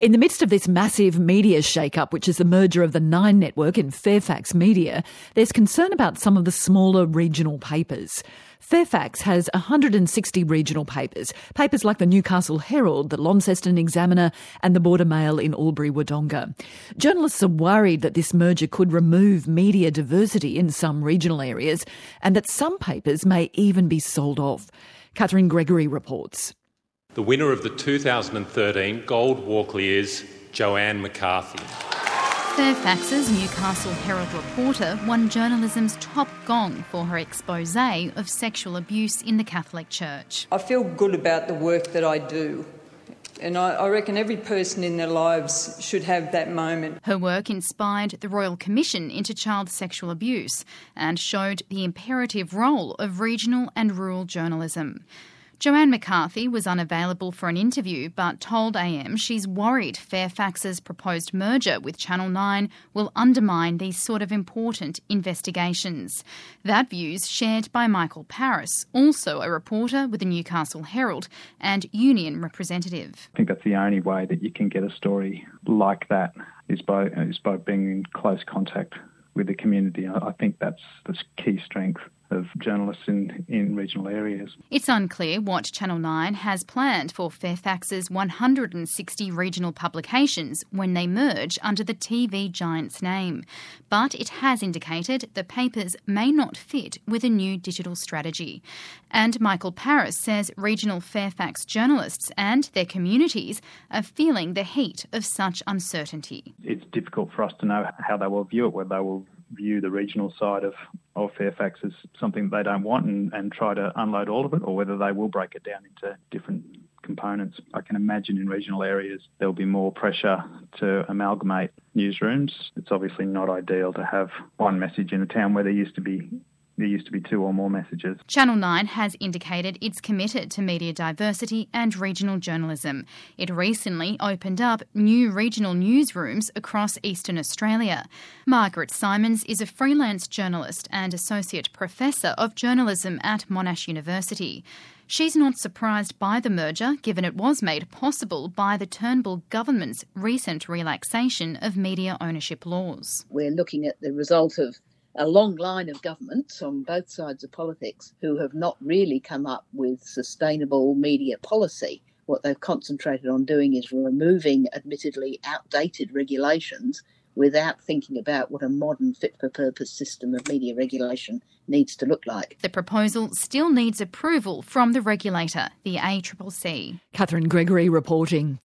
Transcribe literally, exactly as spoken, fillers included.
In the midst of this massive media shake-up, which is the merger of the Nine Network and Fairfax Media, there's concern about some of the smaller regional papers. Fairfax has one hundred sixty regional papers, papers like the Newcastle Herald, the Launceston Examiner and the Border Mail in Albury-Wodonga. Journalists are worried that this merger could remove media diversity in some regional areas and that some papers may even be sold off. Catherine Gregory reports. The winner of the two thousand thirteen Gold Walkley is Joanne McCarthy. Fairfax's Newcastle Herald reporter won journalism's top gong for her expose of sexual abuse in the Catholic Church. I feel good about the work that I do, and I, I reckon every person in their lives should have that moment. Her work inspired the Royal Commission into child sexual abuse and showed the imperative role of regional and rural journalism. Joanne McCarthy was unavailable for an interview but told A M she's worried Fairfax's proposed merger with Channel nine will undermine these sort of important investigations. That view's shared by Michael Paris, also a reporter with the Newcastle Herald and union representative. I think that's the only way that you can get a story like that is by, is by being in close contact with the community. I think that's the key strength of journalists in, in regional areas. It's unclear what Channel nine has planned for Fairfax's one hundred sixty regional publications when they merge under the T V giant's name. But it has indicated the papers may not fit with a new digital strategy. And Michael Paris says regional Fairfax journalists and their communities are feeling the heat of such uncertainty. It's difficult for us to know how they will view it, whether they will view the regional side of, of Fairfax as something they don't want and, and try to unload all of it, or whether they will break it down into different components. I can imagine in regional areas there'll be more pressure to amalgamate newsrooms. It's obviously not ideal to have one message in a town where there used to be There used to be two or more messages. Channel nine has indicated it's committed to media diversity and regional journalism. It recently opened up new regional newsrooms across Eastern Australia. Margaret Simons is a freelance journalist and associate professor of journalism at Monash University. She's not surprised by the merger, given it was made possible by the Turnbull government's recent relaxation of media ownership laws. We're looking at the result of a long line of governments on both sides of politics who have not really come up with sustainable media policy. What they've concentrated on doing is removing admittedly outdated regulations without thinking about what a modern fit-for-purpose system of media regulation needs to look like. The proposal still needs approval from the regulator, the A C C C. Catherine Gregory reporting.